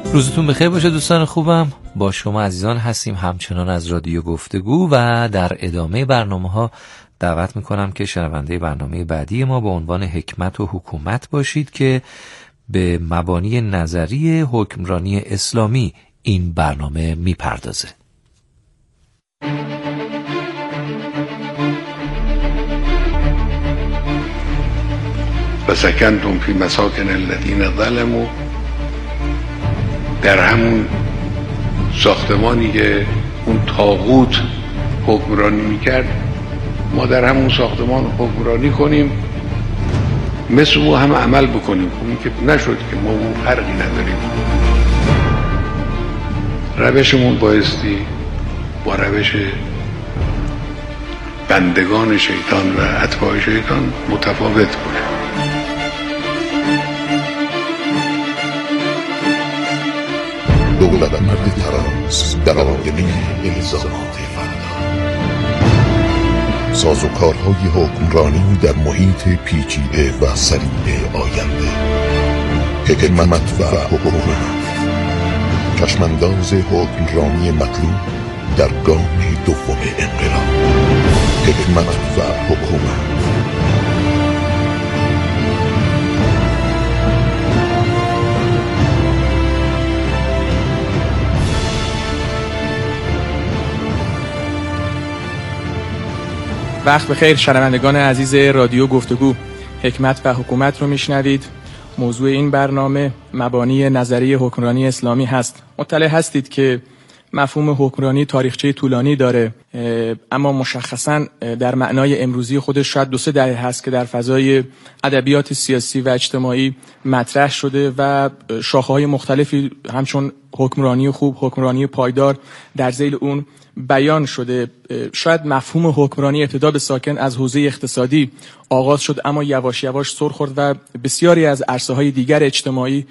روزتون بخیر باشه دوستان خوبم. با شما عزیزان هستیم همچنان از رادیو گفتگو و در ادامه برنامه‌ها دعوت میکنم که شنونده برنامه بعدی ما با عنوان حکمت و حکومت باشید که به مبانی نظری حکمرانی اسلامی این برنامه میپردازه. و سکنتم فی مساکن الذین ظلموا، در همون ساختمانی که اون طاغوت حکمرانی میکرد ما در همون ساختمان حکمرانی کنیم، مثل او هم عمل بکنیم. اون که نشد که ما اون فرقی نداریم. روشمون بایستی با روش بندگان شیطان و اتباع شیطان متفاوت باشه. دولت مرد تراز در آینه الزامات فردا، سازوکارهای حکمرانی در محیط پیچیده و سریع آینده، حکمت و حکومت، چشمانداز حکمرانی مطلوب در گام دوم انقلاب. حکمت و حکومت. وقت بخیر شنوندگان عزیز رادیو گفتگو، حکمت و حکومت رو میشنوید. موضوع این برنامه مبانی نظریه حکمرانی اسلامی هست. مطلع هستید که مفهوم حکمرانی تاریخچه طولانی داره، اما مشخصاً در معنای امروزی خودش شاید 2-3 دهه هست که در فضای ادبیات سیاسی و اجتماعی مطرح شده و شاخه‌های مختلفی همچون حکمرانی خوب، حکمرانی پایدار در ذیل اون بیان شده. شاید مفهوم حکمرانی ابتدا به ساکن از حوزه اقتصادی آغاز شد، اما یواش یواش سر خورد و بسیاری از عرصه‌های دیگر اجتماعی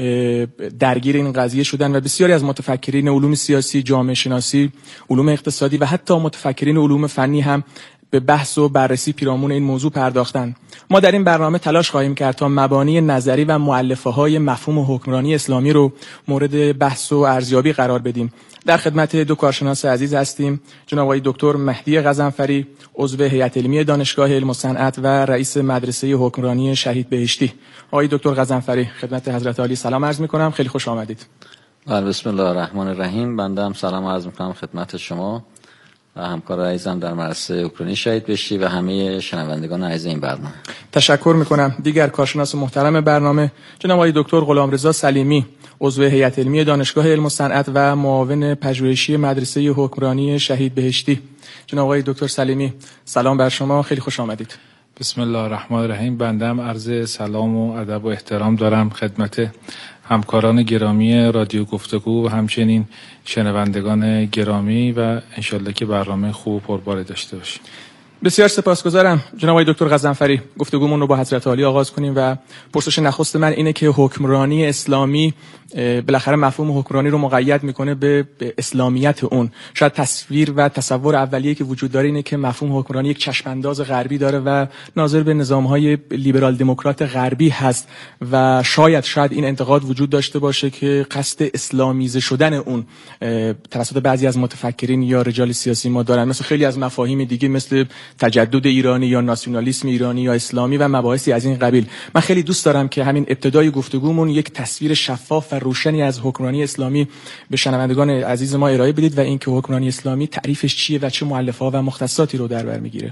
درگیر این قضیه شدن و بسیاری از متفکرین علوم سیاسی، جامعه شناسی، علوم اقتصادی و حتی متفکرین علوم فنی هم به بحث و بررسی پیرامون این موضوع پرداختن. ما در این برنامه تلاش خواهیم کرد تا مبانی نظری و مؤلفه‌های مفهوم حکمرانی اسلامی رو مورد بحث و ارزیابی قرار بدیم. در خدمت دو کارشناس عزیز هستیم، جناب آقای دکتر مهدی غضنفری، عضو هیئت علمی دانشگاه علم و صنعت و رئیس مدرسه حکمرانی شهید بهشتی. آقای دکتر غضنفری، خدمت حضرت عالی سلام عرض می‌کنم، خیلی خوش آمدید. بسم الله الرحمن الرحیم. بنده هم سلام عرض می‌کنم خدمت شما و همکار عزیزم در مدرسه حکمرانی شهید بهشتی و همه شنوندگان عزیز این برنامه. تشکر می‌کنم. دیگر کارشناس محترم برنامه، جناب آقای دکتر غلامرضا سلیمی، عضو هیئت علمی دانشگاه علم و صنعت و معاون پژوهشی مدرسه حکمرانی شهید بهشتی. جناب آقای دکتر سلیمی، سلام بر شما، خیلی خوش آمدید. بسم الله الرحمن الرحیم. بنده هم عرض سلام و ادب و احترام دارم خدمت همکاران گرامی رادیو گفتگو و همچنین شنوندگان گرامی و انشالله که برنامه خوب و پرباری داشته باشیم. بسیار سپاسگزارم. جناب آقای دکتر غضنفری، گفتگومون رو با حضرت عالی آغاز کنیم و پرسش نخست من اینه که حکمرانی اسلامی بالاخره مفهوم حکمرانی رو مقید میکنه به اسلامیت اون. شاید تصویر و تصور اولیه که وجود داره اینه که مفهوم حکمرانی یک چشمانداز غربی داره و ناظر به نظام‌های لیبرال دموکرات غربی هست و شاید این انتقاد وجود داشته باشه که قصد اسلامیزه شدن اون توسط بعضی از متفکرین یا رجال سیاسی ما دارن، مثل خیلی از مفاهیم دیگه مثل تجدد ایرانی یا ناسیونالیسم ایرانی یا اسلامی و مباحثی از این قبیل. من خیلی دوست دارم که همین ابتدای گفتگومون یک تصویر شفاف و روشنی از حکمرانی اسلامی به شنوندگان عزیز ما ارائه بدید و اینکه حکمرانی اسلامی تعریفش چیه و چه مؤلفه‌ها و مختصاتی رو در بر میگیره.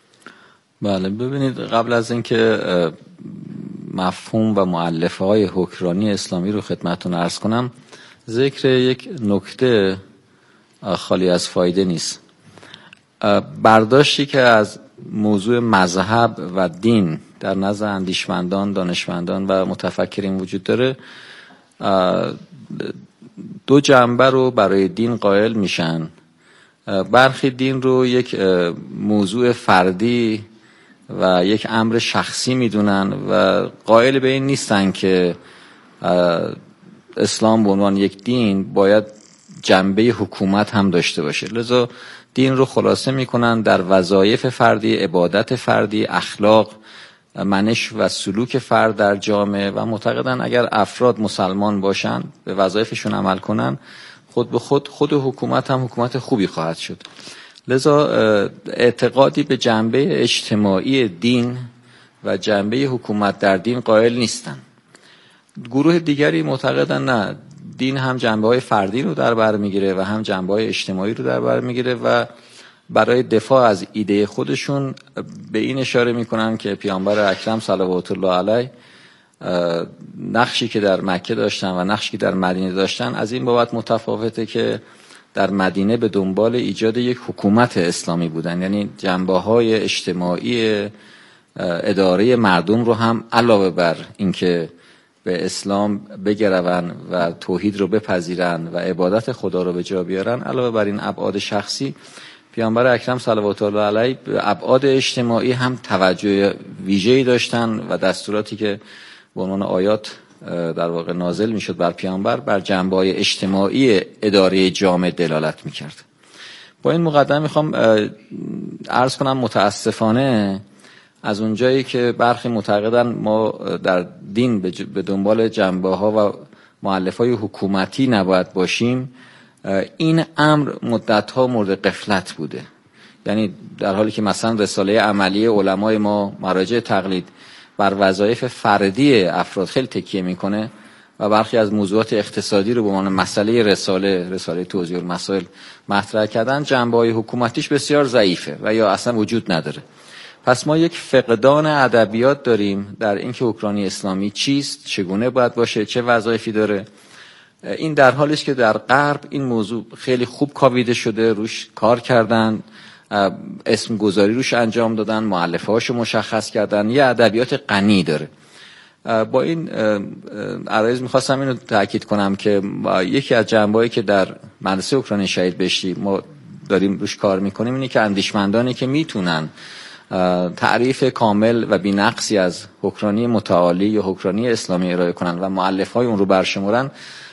بله، ببینید قبل از اینکه مفهوم و مؤلفه‌های حکمرانی اسلامی رو خدمتتون عرض کنم، ذکر یک نکته خالی از فایده نیست. برداشتی که از موضوع مذهب و دین در نزد اندیشمندان، دانشمندان و متفکرین وجود داره، دو جنبه رو برای دین قائل میشن. برخی دین رو یک موضوع فردی و یک امر شخصی میدونن و قائل به این نیستن که اسلام به عنوان یک دین باید جنبه حکومت هم داشته باشه. لذا دین رو خلاصه میکنن در وظایف فردی، عبادت فردی، اخلاق منش و سلوک فرد در جامعه و معتقدن اگر افراد مسلمان باشن، به وظایفشون عمل کنن، خود به خود حکومت هم حکومت خوبی خواهد شد. لذا اعتقادی به جنبه اجتماعی دین و جنبه حکومت در دین قائل نیستن. گروه دیگری معتقدن نه، دین هم جنبه‌های فردی رو در بر میگیره و هم جنبه‌های اجتماعی رو در بر میگیره و برای دفاع از ایده خودشون به این اشاره میکنن که پیامبر اکرم صلوات الله علیه نقشی که در مکه داشتن و نقشی که در مدینه داشتن از این بابت متفاوته که در مدینه به دنبال ایجاد یک حکومت اسلامی بودن، یعنی جنبه‌های اجتماعی اداره مردم رو هم علاوه بر اینکه به اسلام بگرون و توحید رو بپذیرن و عبادت خدا رو به جا بیارن، علاوه بر این ابعاد شخصی، پیامبر اکرم صلوات الله علیه به ابعاد اجتماعی هم توجه ویژه‌ای داشتن و دستوراتی که به عنوان آیات در واقع نازل میشد بر پیامبر بر جنبه‌های اجتماعی اداره جامعه دلالت میکرد. با این مقدمه میخوام عرض کنم متاسفانه از اونجایی که برخی معتقدن ما در دین به دنبال جنبه‌ها و مؤلفه‌های حکومتی نباید باشیم، این امر مدت‌ها مورد غفلت بوده. یعنی در حالی که مثلا رساله عملی علمای ما مراجع تقلید بر وظایف فردی افراد خیلی تکیه میکنه و برخی از موضوعات اقتصادی رو به عنوان مسئله رساله توضیح المسائل مطرح کردن، جنبه‌های حکومتیش بسیار ضعیفه و یا اصلا وجود نداره. پس ما یک فقدان ادبیات داریم در اینکه حکمرانی اسلامی چیست، چگونه باید باشه، چه وظایفی داره. این در حالی است که در غرب این موضوع خیلی خوب کاویده شده، روش کار کردن، اسم گذاری روش انجام دادن، مؤلفه‌هاشو مشخص کردن، یه ادبیات غنی داره. با این عرایض میخواستم اینو تاکید کنم که یکی از جنبه‌هایی که در مدرسه اوکراین شهید بهشتی ما داریم روش کار میکنیم اینه که اندیشمندانی که میتونن تعریف کامل و بی‌نقصی از حکمرانی متعالی یا حکمرانی اسلامی ارائه کنن و مؤلفه‌های اون رو برشمرن،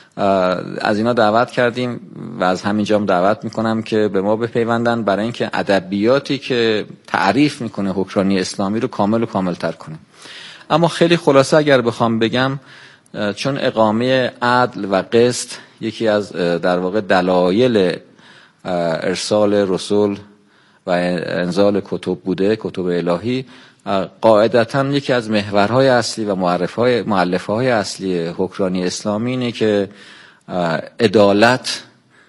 از اینا دعوت کردیم و از همینجا هم دعوت میکنم که به ما بپیوندن برای اینکه ادبیاتی که تعریف میکنه حکمرانی اسلامی رو کامل و کامل‌تر کنیم. اما خیلی خلاصه اگر بخوام بگم، چون اقامه عدل و قسط یکی از در واقع دلایل ارسال رسول و انزال کتب بوده، کتب الهی، قاعدتاً یکی از محورهای اصلی و مؤلفه‌های اصلی حکمرانی اسلامی اینه که عدالت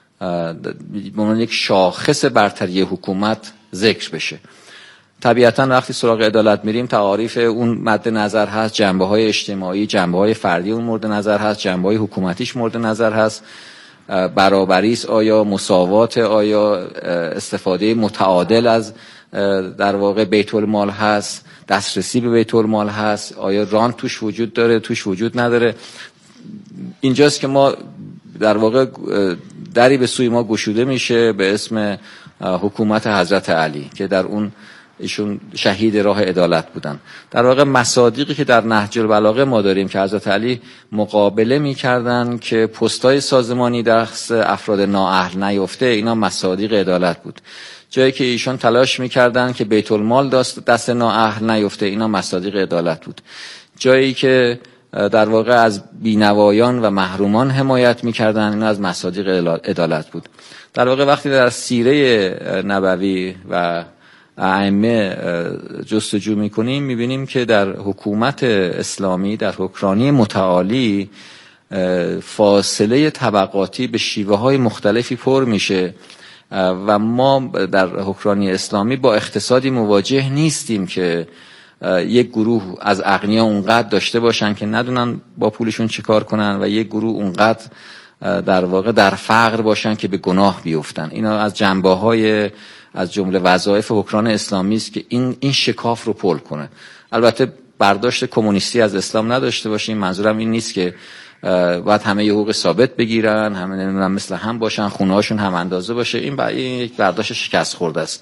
به عنوان یک شاخص برتری حکومت ذکر بشه. طبیعتاً وقتی سراغ عدالت میریم تعاریف اون مد نظر هست، جنبه‌های اجتماعی، جنبه‌های فردی اون مورد نظر هست، جنبه‌های حکومتیش مورد نظر هست، برابری است، آیا مساوات، آیا استفاده متعادل از در واقع بیت المال هست، دسترسی به بیت المال هست، آیا رانت توش وجود داره، توش وجود نداره. اینجاست که ما در واقع دری به سوی ما گشوده میشه به اسم حکومت حضرت علی که در اون ایشون شهید راه عدالت بودن. در واقع مصادیقی که در نهج البلاغه ما داریم که حضرت علی مقابله میکردن که پستای سازمانی دست افراد نااهل نیفته، اینا مصادیق عدالت بود. جایی که ایشون تلاش میکردن که بیت المال دست نااهل نیفته، اینا مصادیق عدالت بود. جایی که در واقع از بینوایان و محرومان حمایت میکردن، اینا از مصادیق عدالت بود. در واقع وقتی در سیره نبوی و ائمه جستجو میکنیم میبینیم که در حکومت اسلامی، در حکمرانی متعالی، فاصله طبقاتی به شیوه های مختلفی پر میشه و ما در حکمرانی اسلامی با اقتصادی مواجه نیستیم که یک گروه از اغنیا اونقدر داشته باشن که ندونن با پولشون چیکار کنن و یک گروه اونقدر در واقع در فقر باشن که به گناه بیفتن. اینا از جنبه‌های از جمله وظایف حکمران اسلامی است که این شکاف رو پر کنه. البته برداشت کمونیستی از اسلام نداشته باشیم، منظورم این نیست که باید همه حقوق ثابت بگیرن، همه مثل هم باشن، خونه‌هاشون هم اندازه باشه. این یک برداشت شکست خورده است.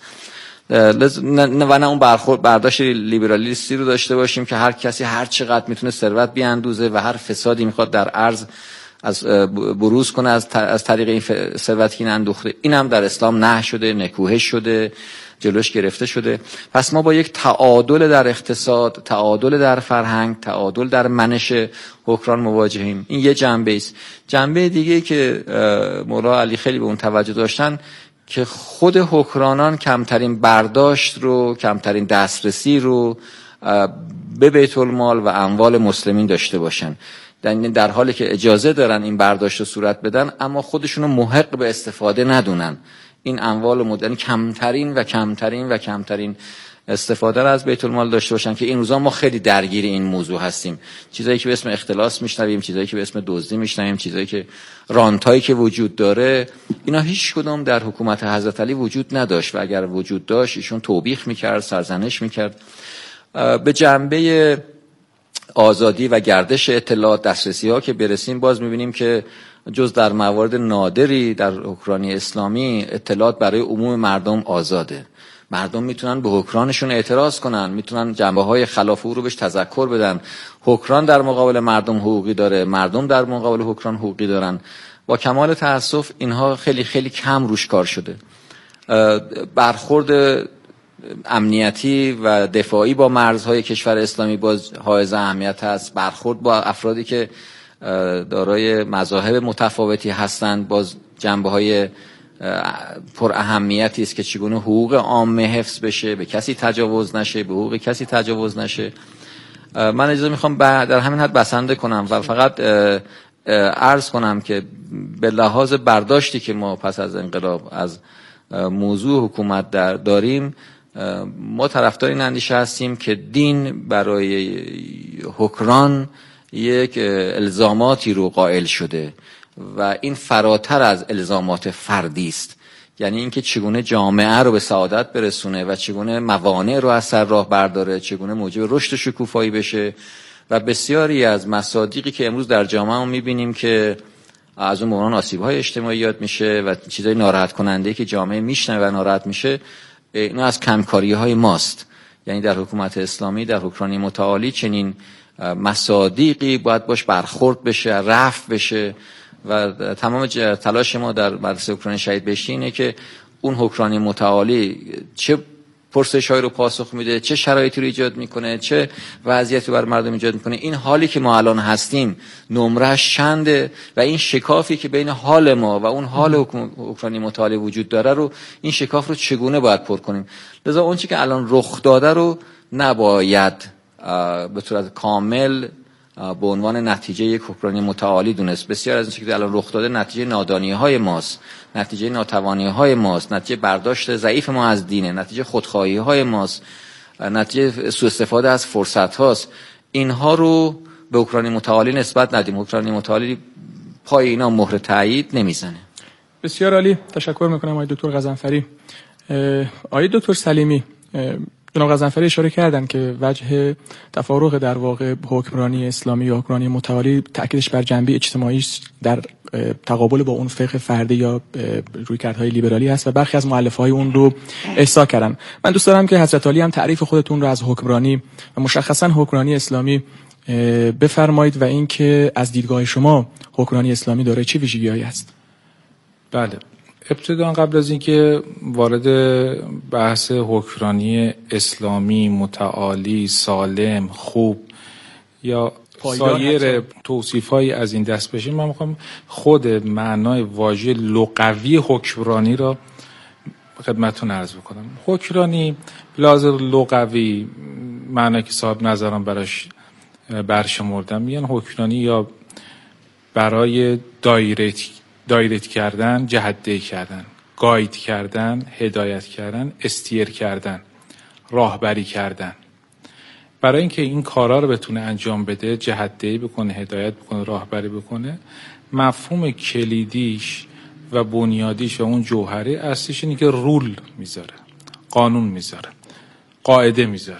و نه اون برداشت لیبرالیستی رو داشته باشیم که هر کسی هر چقدر میتونه ثروت بیاندوزه و هر فسادی میخواد در ارض از بروز کنه از طریق این ثروتی که اندوخته. این هم در اسلام نهی شده، نکوهش شده جلوش گرفته شده. پس ما با یک تعادل در اقتصاد، تعادل در فرهنگ، تعادل در منش حکران مواجهیم. این یه جنبه است. جنبه دیگه که مولا علی خیلی به اون توجه داشتن که خود حکرانان کمترین برداشت رو، کمترین دسترسی رو به بیت المال و اموال مسلمین داشته باشن، در حالی که اجازه دارن این برداشت رو صورت بدن اما خودشونو محق به استفاده ندونن. این اموال مدرن کمترین استفاده رو از بیت المال داشته باشن که این روزا ما خیلی درگیر این موضوع هستیم. چیزایی که به اسم اختلاس میشنویم، چیزایی که به اسم دزدی میشنویم، چیزایی که رانتایی که وجود داره، اینا هیچ کدوم در حکومت حضرت علی وجود نداشت و اگر وجود داشت ایشون توبیخ میکرد، سرزنش میکرد. به جنبه آزادی و گردش اطلاعات، دسترسی ها که برسیم، باز میبینیم که جز در موارد نادری در حکمرانی اسلامی اطلاعات برای عموم مردم آزاده. مردم میتونن به حکمرانشون اعتراض کنن، میتونن جنبه های خلاف او رو بهش تذکر بدن. حکمران در مقابل مردم حقوقی داره، مردم در مقابل حکمران حقوقی دارن. با کمال تأسف اینها خیلی خیلی کم روش کار شده. برخورد امنیتی و دفاعی با مرزهای کشور اسلامی باز حائز اهمیت است. برخورد با افرادی که دارای مذاهب متفاوتی هستند باز جنبه‌های پر اهمیتی است که چگونه حقوق عامه حفظ بشه، به کسی تجاوز نشه، به حقوق کسی تجاوز نشه. من اجازه میخوام در همین حد بسنده کنم و فقط عرض کنم که به لحاظ برداشتی که ما پس از انقلاب از موضوع حکومت داریم، ما طرفدار این اندیشه هستیم که دین برای حکران یک الزاماتی رو قائل شده و این فراتر از الزامات فردی است. یعنی اینکه چگونه جامعه رو به سعادت برسونه و چگونه موانع رو از سر راه برداره، چگونه موجب رشد و شکوفایی بشه. و بسیاری از مصادیقی که امروز در جامعه هم میبینیم که از اون موران آسیب‌های اجتماعی یاد میشه و چیزای ناراحت کننده که جامعه میشنه و ناراحت میشه، اینا از کمکاری‌های ماست. یعنی در حکومت اسلامی، در حکمرانی متعالی چنین مصادیقی باید باش برخورد بشه، رفع بشه و تمام تلاش ما در مدرسه حکمرانی شهید بهشتی اینه که اون حکمرانی متعالی چه پرسش‌هایی رو پاسخ میده، چه شرایطی رو ایجاد میکنه، چه وضعیتی رو بر مردم ایجاد میکنه. این حالی که ما الان هستیم نمرش چنده و این شکافی که بین حال ما و اون حال حکمرانی متعالی وجود داره رو، این شکاف رو چگونه باید پر کنیم. لذا اون چیزی که الان رخ داده رو نباید به صورت کامل به عنوان نتیجه یک حکمرانی متعالی دونست. بسیار از این چیزی که الان رخ داده نتیجه نادانی‌های ماست، نتیجه ناتوانی‌های ماست، نتیجه برداشت ضعیف ما از دینه، نتیجه خودخواهی‌های ماست، نتیجه سوء استفاده از فرصت هاست. اینها رو به حکمرانی متعالی نسبت ندیم. حکمرانی متعالی پای اینا مهر تایید نمیزنه. بسیار عالی، تشکر میکنم آقای دکتر غضنفری. آقای دکتر سلیمی، جناب غضنفری اشاره کردن که وجه تفارق در واقع حکمرانی اسلامی یا حکمرانی متعالی تأکیدش بر جنبه اجتماعی در تقابل با اون فقه فردی یا رویکردهای لیبرالی است و برخی از مؤلفه‌های اون رو احصا کردن. من دوست دارم که حضرت علی هم تعریف خودتون رو از حکمرانی و مشخصا حکمرانی اسلامی بفرمایید و اینکه از دیدگاه شما حکمرانی اسلامی داره چه ویژگی‌هایی است؟ بله، ابتداً قبل از اینکه وارد بحث حکمرانی اسلامی متعالی، سالم، خوب یا سایر توصیف‌هایی از این دست بشیم، من می‌خوام خود معنای واژه لغوی حکمرانی را خدمتتون عرض بکنم. حکمرانی لازم لغوی معنی که صاحب نظرم براش برشمردم، میگن حکمرانی یا برای دایرکت کردن، جهت‌دهی کردن، گاید کردن، هدایت کردن، استیر کردن، راهبری کردن. برای اینکه این کارا رو بتونه انجام بده، جهت‌دهی بکنه، هدایت بکنه، راهبری بکنه، مفهوم کلیدیش و بنیادیش و اون جوهره اصلیش اینه که رول میذاره، قانون میذاره، قاعده میذاره.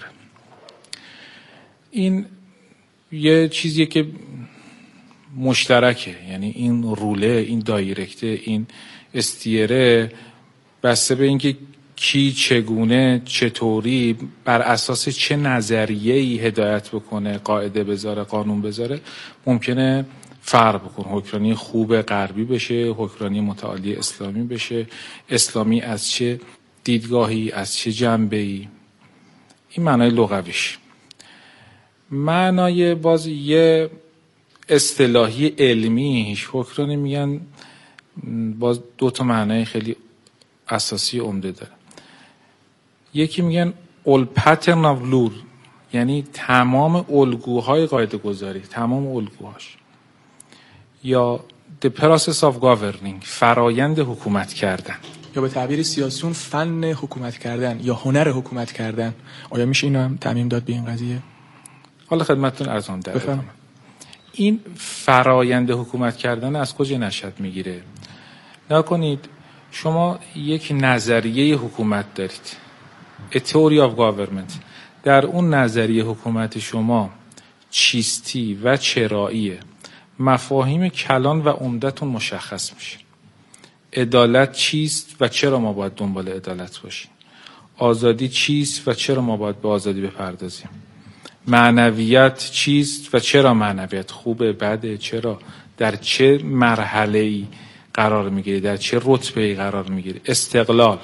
این یه چیزیه که مشترکه، یعنی این روله، این دایرکته، این استیره بسته به اینکه کی، چگونه، چطوری، بر اساس چه نظریه‌ای هدایت بکنه، قاعده بذاره، قانون بذاره، ممکنه فرق بکنه. حکمرانی خوب غربی بشه، حکمرانی متعالی اسلامی بشه، اسلامی از چه دیدگاهی، از چه جنبه‌ای. این معنای لغویش. معنای باز یه اصطلاحی علمیش حکمرانی میگن باز 2 تا معنای خیلی اساسی عمده داره. یکی میگن all pattern of law، یعنی تمام الگوهای قاعده گذاری، تمام الگوهاش، یا the process of governing، فرایند حکومت کردن، یا به تعبیر سیاسیون فن حکومت کردن یا هنر حکومت کردن. آیا میشه اینو هم تعمیم داد به این قضیه؟ حالا خدمتتون ارزان در ادامه. این فرایند حکومت کردن از کجا نشأت میگیره؟ نگاه کنید، شما یک نظریه حکومت دارید، a theory of government. در اون نظریه حکومت شما چیستی و چراییه، مفاهیم کلان و عمدتون مشخص میشه. عدالت چیست و چرا ما باید دنبال عدالت باشیم؟ آزادی چیست و چرا ما باید به آزادی بپردازیم؟ معنویت چیست و چرا معنویت خوبه، بده، چرا، در چه مرحله‌ای قرار میگیری، در چه رتبه‌ای قرار میگیری؟ استقلال،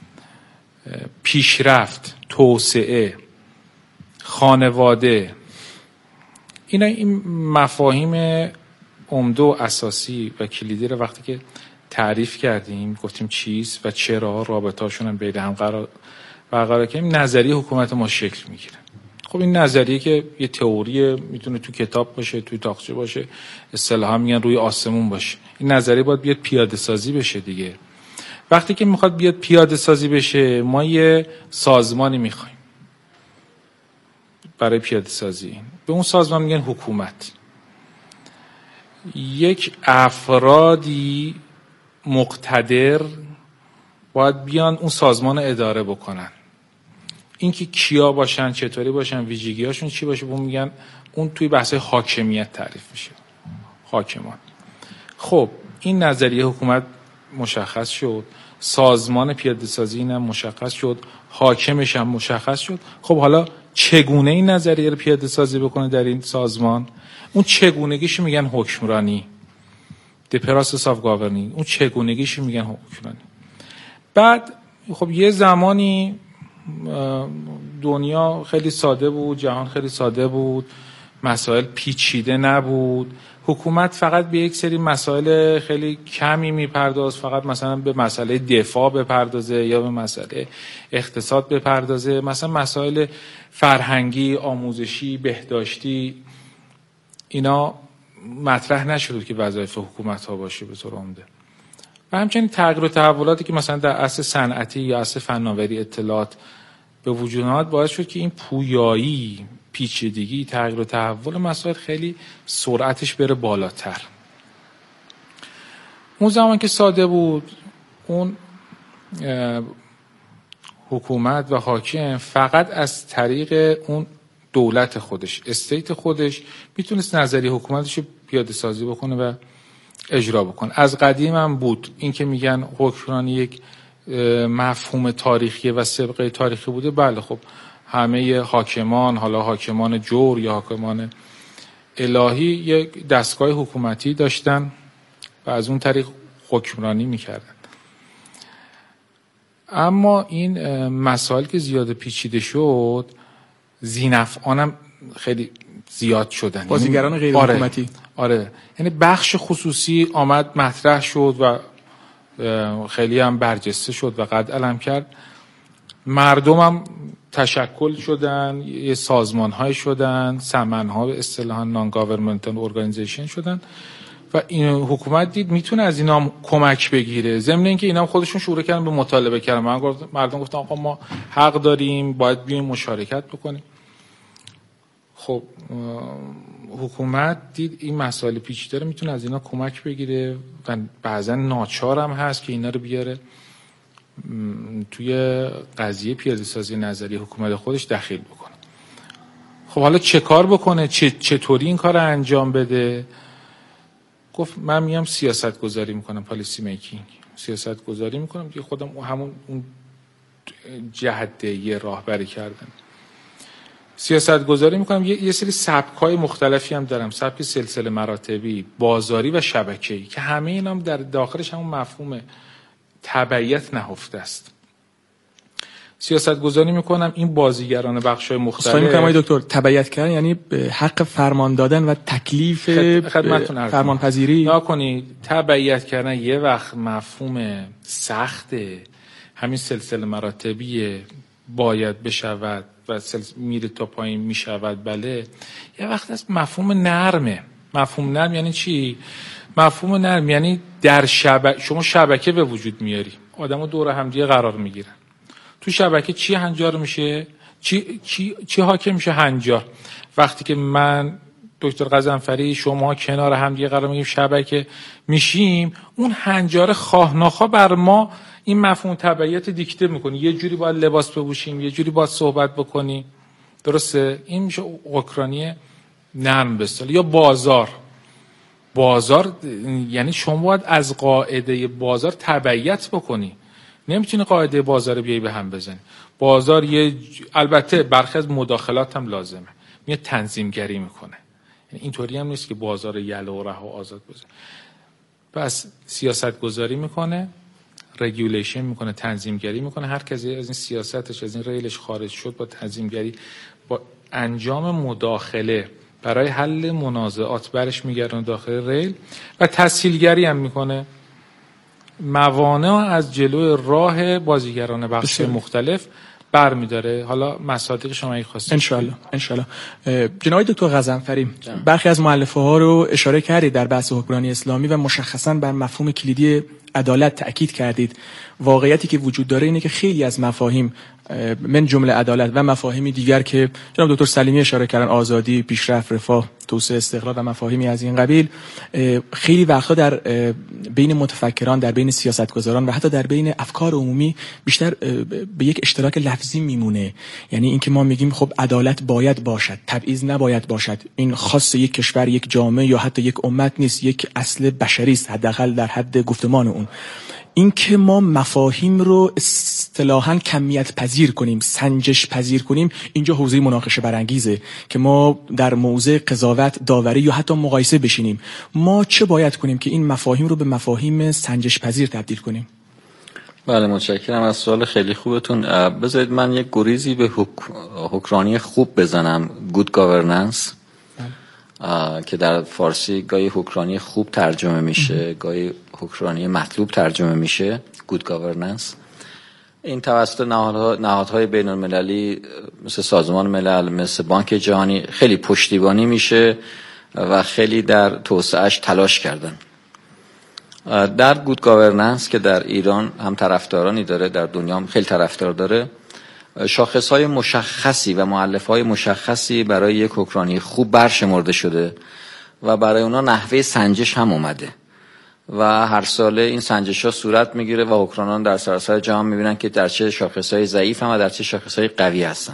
پیشرفت، توسعه، خانواده، این مفاهیم عمده و اساسی و کلیدی رو وقتی که تعریف کردیم، گفتیم چیست و چرا، رابطه‌هاشون هم بین هم برقرار کردیم، نظریه حکومت ما شکل میگیره. خب این نظریه که یه تئوریه، میتونه تو کتاب باشه، توی تاقچه باشه، اصطلاحا میگن روی آسمون باشه. این نظریه باید بیاد پیاده سازی بشه دیگه. وقتی که میخواد بیاد پیاده سازی بشه، ما یه سازمانی میخوایم برای پیاده سازی. به اون سازمان میگن حکومت. یک افرادی مقتدر باید بیان اون سازمان اداره بکنن. اینکه کیا باشن، چطوری باشن، ویژگی‌هاشون چی باشه، اون میگن، اون توی بحث حاکمیت تعریف میشه، حاکمان. خب این نظریه حکومت مشخص شد، سازمان پیاده سازی اینم مشخص شد، حاکمش هم مشخص شد. خب حالا چگونه این نظریه رو پیاده سازی بکنه در این سازمان؟ اون چگونگیش میگن حکمرانی، the process of governing. اون چگونگیش میگن حکمرانی. بعد خب یه زمانی دنیا خیلی ساده بود، جهان خیلی ساده بود، مسائل پیچیده نبود، حکومت فقط به یک سری مسائل خیلی کمی میپرداز، فقط مثلا به مسئله دفاع بپردازه یا به مسئله اقتصاد بپردازه، مثلا مسائل فرهنگی، آموزشی، بهداشتی اینا مطرح نشد که وظایف حکومت ها باشه به طور عمده. و همچنین تغییر و تحولاتی که مثلا در عصر صنعتی یا عصر فناوری اطلاعات به وجود آمد باعث شد که این پویایی، پیچیدگی، تغییر و تحول مسائل خیلی سرعتش بره بالاتر. اون زمان که ساده بود، اون حکومت و حاکم فقط از طریق اون دولت خودش، استیت خودش، میتونست نظریه حکومتش رو پیاده سازی بکنه و اجرا بکنه. از قدیم هم بود. این که میگن حکمرانی یک مفهوم تاریخی و سابقه تاریخی بوده، بله خب همه حاکمان، حالا حاکمان جور یا حاکمان الهی، یک دستگاه حکومتی داشتن و از اون طریق حکمرانی میکردن. اما این مسائل که زیاد پیچیده شد، ذینفعان هم خیلی زیاد شدن، بازیگران غیر حکومتی. آره، یعنی بخش خصوصی آمد مطرح شد و خیلی هم برجسته شد و قد علم کرد. مردم هم تشکل شدن، یه سازمان های شدن، سمن ها به اصطلاح نان گاورنمنتال ارگانیزیشن شدن و این حکومت دید میتونه از اینا هم کمک بگیره. ضمن اینکه اینا هم خودشون شروع کردن به مطالبه کردن. مردم گفتن آقا ما حق داریم، باید بیایم مشارکت بکنیم. خب حکومت دید این مسائل پیچیده رو میتونه از اینا کمک بگیره و بعضا ناچار هم هست که اینا رو بیاره توی قضیه پیاده سازی نظری حکومت خودش دخیل بکنه. خب حالا چه کار بکنه؟ چطوری این کار رو انجام بده؟ گفت من میام سیاست گذاری میکنم، پالیسی میکینگ، سیاست گذاری میکنم که خودم همون اون جهده یه راهبری کردن، سیاست گذاری میکنم. یه سری سبک‌های مختلفی هم دارم، سبک سلسله مراتبی، بازاری و شبکه‌ای، که همه اینا هم در داخلش همون مفهوم تبعیت نهفته است. سیاستگذاری میکنم، این بازیگران بخش‌های مختلف. اصلا میگم آقای دکتر تبعیت کردن یعنی حق فرمان دادن و تکلیف فرمانپذیری. نکنید تبعیت کردن یه وقت مفهوم سخته، همین سلسله مراتبیه، باید بشود و میره تا پایین میشود. بله یه وقت از مفهوم نرمه. مفهوم نرم یعنی چی؟ مفهوم نرم یعنی در شما شبکه به وجود میاری، آدمو دور هم دیگه قرار میگیرن. تو شبکه چی هنجار میشه؟ چی حاکم میشه؟ هنجار. وقتی که من دکتر غضنفری شما کنار هم دیگه قرار میگیم شبکه میشیم، اون هنجار خواه ناخواه بر ما این مفهوم تبعیت دیکته میکنه. یه جوری باید لباس بپوشیم، یه جوری باید صحبت بکنیم. درسته؟ این میشه اوکراینی نرم به اصطلاح. یا بازار یعنی شما باید از قاعده بازار تبعیت بکنی، نمیتونی قاعده بازار بیایی به هم بزنی. بازار البته برخی از مداخلات هم لازمه، میاد تنظیمگری میکنه، یعنی اینطوری هم نیست که بازار یلو و رها آزاد بزنه. پس سیاست گذاری میکنه، رگولیشن میکنه، تنظیمگری میکنه. هر کسی از این سیاستش، از این ریلش خارج شد، با تنظیمگری، با انجام مداخله برای حل منازعات برش میگردونه داخل ریل و تسهیلگری هم میکنه، موانع از جلوی راه بازیگران بخش مختلف برمیداره. حالا مصادیق شما اگه خواستید ان شاء الله. جناب دکتر غضنفری، برخی از مؤلفه ها رو اشاره کردید در بحث حکمرانی اسلامی و مشخصاً بر مفهوم کلیدی عدالت تأکید کردید. واقعیتی که وجود داره اینه که خیلی از مفاهیم من جمله عدالت و مفاهیمی دیگر که جناب دکتر سلیمی اشاره کردن، آزادی، پیشرفت، رفاه، توسعه، استقلال و مفاهیمی از این قبیل، خیلی وقتا در بین متفکران، در بین سیاستگزاران و حتی در بین افکار عمومی بیشتر به یک اشتراک لفظی میمونه. یعنی اینکه ما میگیم خب عدالت باید باشد، تبعیض نباید باشد، این خاص یک کشور، یک جامعه یا حتی یک امت نیست، یک اصل بشری است، حداقل در حد گفتمان اون. این که ما مفاهیم رو اصطلاحاً کمیت پذیر کنیم، سنجش پذیر کنیم، اینجا حوزه مناقشه برانگیزه که ما در موضع قضاوت، داوری یا حتی مقایسه بشینیم. ما چه باید کنیم که این مفاهیم رو به مفاهیم سنجش پذیر تبدیل کنیم؟ بله متشکرم از سوال خیلی خوبتون. بذارید من یک گریزی به حکمرانی خوب بزنم، گود گاورننس، که در فارسی گاهی حکمرانی خوب ترجمه میشه، گاهی حکمرانی مطلوب ترجمه میشه، گود گاورننس. این توسط نهادهای بین المللی مثل سازمان ملل، مثل بانک جهانی خیلی پشتیبانی میشه و خیلی در توسعهش تلاش کردن. در گود گاورننس که در ایران هم طرفدارانی داره، در دنیا هم خیلی طرفدار داره، شاخصهای مشخصی و مؤلفه‌های مشخصی برای یک حکمرانی خوب برشمرده شده و برای اونا نحوه سنجش هم اومده و هر ساله این سنجش ها صورت میگیره و حکمرانان در سراسر جهان میبینن که در چه شاخصهای ضعیف هم و در چه شاخصهای قوی هستن.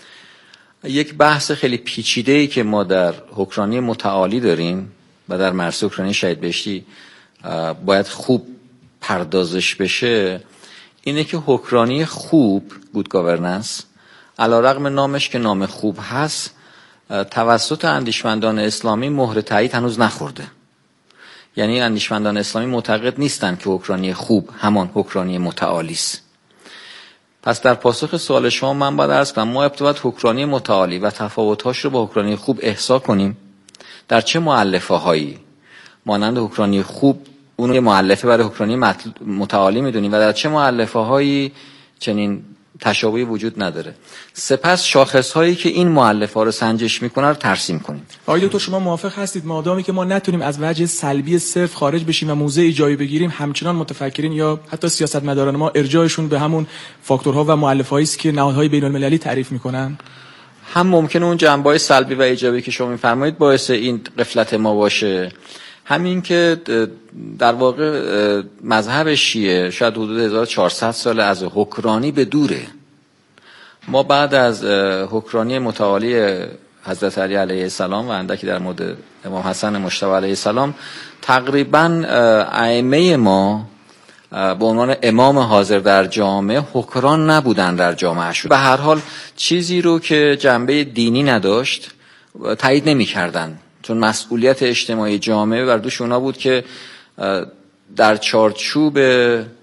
یک بحث خیلی پیچیده‌ای که ما در حکمرانی متعالی داریم و در مرز حکمرانی شهید بهشتی باید خوب پردازش بشه، اینه که حکمرانی خوب، گود گاورننس، علیرغم نامش که نام خوب هست، توسط اندیشمندان اسلامی مهر تایید هنوز نخورده. یعنی اندیشمندان اسلامی معتقد نیستن که حکمرانی خوب همان حکمرانی متعالی است. پس در پاسخ سوال شما من باید عرض کنم ما ابتدا حکمرانی متعالی و تفاوت‌هاش رو با حکمرانی خوب احصا کنیم. در چه مؤلفه‌هایی مانند حکمرانی خوب اون یه مؤلفه برای حکمرانی متعالی میدونیم و در چه مؤلفه‌هایی چنین تشابهی وجود نداره. سپس شاخص‌هایی که این مؤلفه‌ها رو سنجش میکنه رو ترسیم کنیم. آقای دکتر شما موافق هستید مادامی که ما نتونیم از وجه سلبی صرف خارج بشیم و موضع ایجابی بگیریم، همچنان متفکرین یا حتی سیاستمداران ما ارجاعشون به همون فاکتورها و مؤلفه‌هایی است که نهادهای بین‌المللی تعریف میکنن؟ هم ممکنه اون جنبه‌های سلبی و ایجابی که شما می‌فرمایید باعث این غفلت ما باشه، همین که در واقع مذهب شیعه شاید حدود 1400 سال از حکمرانی به دوره. ما بعد از حکمرانی متعالی حضرت علی علیه السلام و اندکی در مورد امام حسن مجتبی علیه السلام تقریبا ائمه ما به عنوان امام حاضر در جامعه حکمران نبودن در جامعهشون. به هر حال چیزی رو که جنبه دینی نداشت تایید نمی‌کردن، چون مسئولیت اجتماعی جامعه بر دوش اونا بود که در چارچوب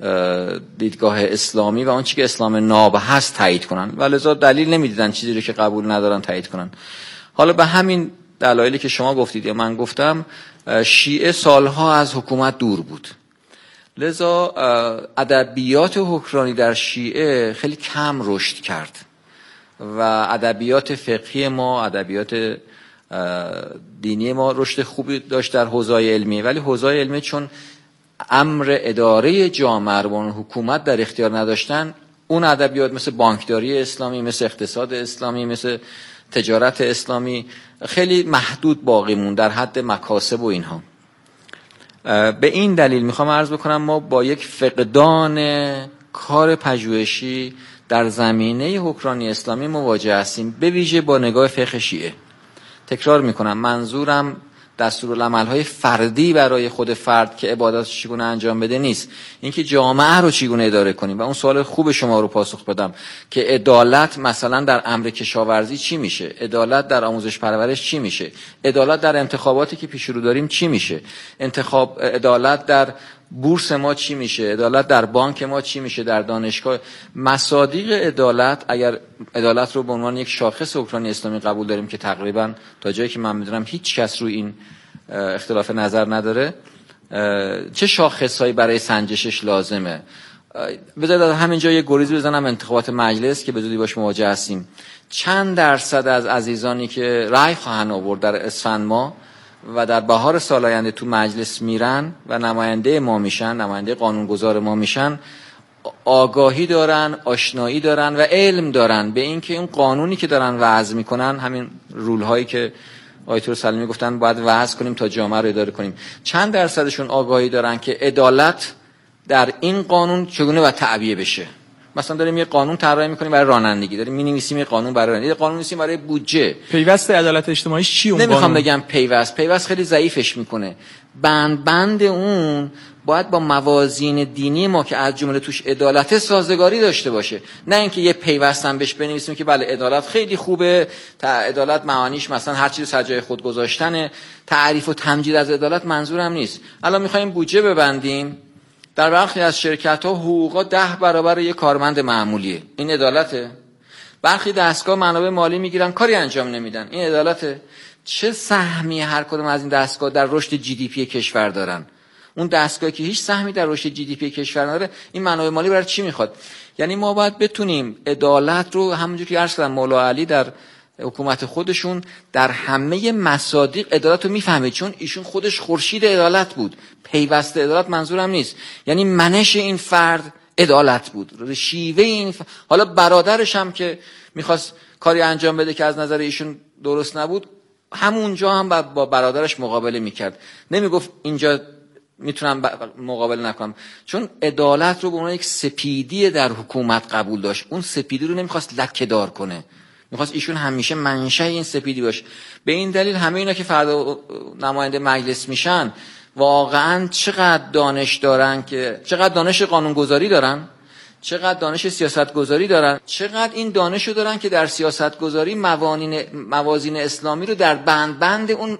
دیدگاه اسلامی و اون چیزی که اسلام ناب هست تایید کنن، ولذا دلیل نمیدیدن چیزی رو که قبول ندارن تایید کنن. حالا به همین دلایلی که شما گفتید یا من گفتم، شیعه سالها از حکومت دور بود، لذا ادبیات حکمرانی در شیعه خیلی کم رشد کرد و ادبیات فقهی ما، ادبیات دینی ما رشد خوبی داشت در حوزه‌های علمیه، ولی حوزه‌های علمیه چون امر اداره جامعه رو با حکومت در اختیار نداشتن، اون ادبیات مثل بانکداری اسلامی، مثل اقتصاد اسلامی، مثل تجارت اسلامی خیلی محدود باقی موند در حد مکاسب و اینها. به این دلیل میخوام عرض بکنم ما با یک فقدان کار پژوهشی در زمینه حکمرانی اسلامی مواجه هستیم، به ویژه با نگاه فقه شیعه. تکرار میکنم، منظورم دستورالعمل‌های فردی برای خود فرد که عبادتش چگونه انجام بده نیست، اینکه جامعه رو چگونه اداره کنیم. و اون سوال خوب شما رو پاسخ بدم که عدالت مثلا در امر کشاورزی چی میشه، عدالت در آموزش پرورش چی میشه، عدالت در انتخاباتی که پیش رو داریم چی میشه، عدالت در بورس ما چی میشه، عدالت در بانک ما چی میشه، در دانشگاه. مصادیق عدالت، اگر عدالت رو به عنوان یک شاخص حکمرانی اسلامی قبول داریم که تقریبا تا جایی که من میدونم هیچ کس روی این اختلاف نظر نداره، چه شاخصهایی برای سنجشش لازمه؟ بذارید همینجا یه گریز بزنم انتخابات مجلس که به زودی باش مواجه هستیم. چند درصد از عزیزانی که رأی خواهند آورد در اسفند ماه و در بهار سال آینده تو مجلس میرن و نماینده ما میشن، نماینده قانونگذار ما میشن، آگاهی دارن، آشنایی دارن و علم دارن به این که این قانونی که دارن وضع میکنن، همین رول هایی که آیت الله سلیمی گفتن باید وضع کنیم تا جامعه رو اداره کنیم، چند درصدشون آگاهی دارن که عدالت در این قانون چگونه باید تعبیه بشه؟ مثلا داریم یه قانون طراحی می‌کنیم برای رانندگی، داریم می‌نویسیم یه قانون برای رانندگی، قانون می‌نویسیم برای بودجه. پیوست عدالت اجتماعی چی اون قانون؟ نمیخوام بگم پیوست خیلی ضعیفش میکنه. بند اون باید با موازین دینی ما که از جمله توش عدالت سازگاری داشته باشه، نه اینکه یه پیوست هم بهش بنویسیم که بله عدالت خیلی خوبه، عدالت معانیش مثلا هر چیزی سر جای خود گذاشتنه. تعریف و تمجید از عدالت منظورم نیست. الان می‌خوایم بودجه ببندیم، در برخی از شرکت‌ها حقوقا 10 برابر یک کارمند معمولیه، این عدالته؟ برخی دستگاه منابع مالی میگیرن کاری انجام نمیدن، این عدالته؟ چه سهمی هر کدوم از این دستگاه در رشد جی دی پی کشور دارن؟ اون دستگاهی که هیچ سهمی در رشد جی دی پی کشور نداره، این منابع مالی برای چی میخواد؟ یعنی ما باید بتونیم عدالت رو همونجوری که عرض کردم مولا علی در حکومت خودشون در همه مصادیق عدالت رو میفهمید، چون ایشون خودش خورشید عدالت بود. پیوسته عدالت منظورم نیست، یعنی منش این فرد عدالت بود، شیوه این حالا برادرش هم که میخواست کاری انجام بده که از نظر ایشون درست نبود، همونجا هم با برادرش مقابله میکرد، نمیگفت اینجا میتونم مقابله نکنم، چون عدالت رو به عنوان یک سپیدی در حکومت قبول داشت. اون سپیدی رو نمیخواست لکه‌دار کنه، میخواست ایشون همیشه منشأ این سپیدی باشه. به این دلیل همه اینا که فردا نماینده مجلس میشن واقعا چقدر دانش دارن، که چقدر دانش قانونگذاری دارن، چقدر دانش سیاستگذاری دارن، چقدر این دانشو دارن که در سیاستگذاری موازین اسلامی رو در بند اون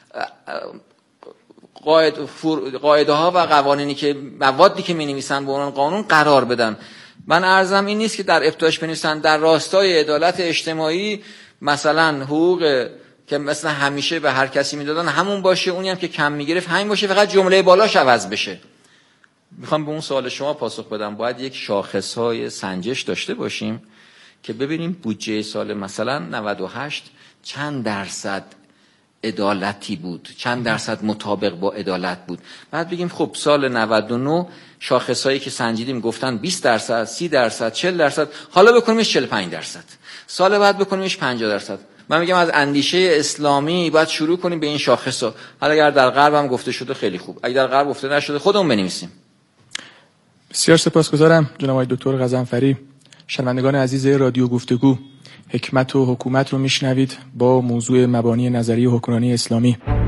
قاعده ها و قوانینی که موادی که می‌نویسن به اون قانون قرار بدن. من عرضم این نیست که در ابتداش بنویسن در راستای عدالت اجتماعی مثلا حقوق که مثلا همیشه به هر کسی میدادن همون باشه، اونی هم که کم میگرفت همین باشه، فقط جمله بالاش عوض بشه. میخوام به اون سوال شما پاسخ بدم. باید یک شاخصهای سنجش داشته باشیم که ببینیم بودجه سال مثلا 98 چند درصد عدالتی بود، چند درصد مطابق با عدالت بود. بعد بگیم خب سال 99 شاخصهایی که سنجیدیم گفتن 20%، 30%، 40%، حالا بکنیمش 45%، سال بعد بکنیمش 50%. من میگم از اندیشه اسلامی باید شروع کنیم به این شاخصا. حالا اگر در غرب هم گفته شده خیلی خوب، اگر در غرب گفته نشده خودمون بنویسیم. بسیار سپاسگزارم جناب آقای دکتر غضنفری. شنوندگان عزیز رادیو گفتگو، حکمت و حکومت رو میشنوید با موضوع مبانی نظری حکمرانی اسلامی.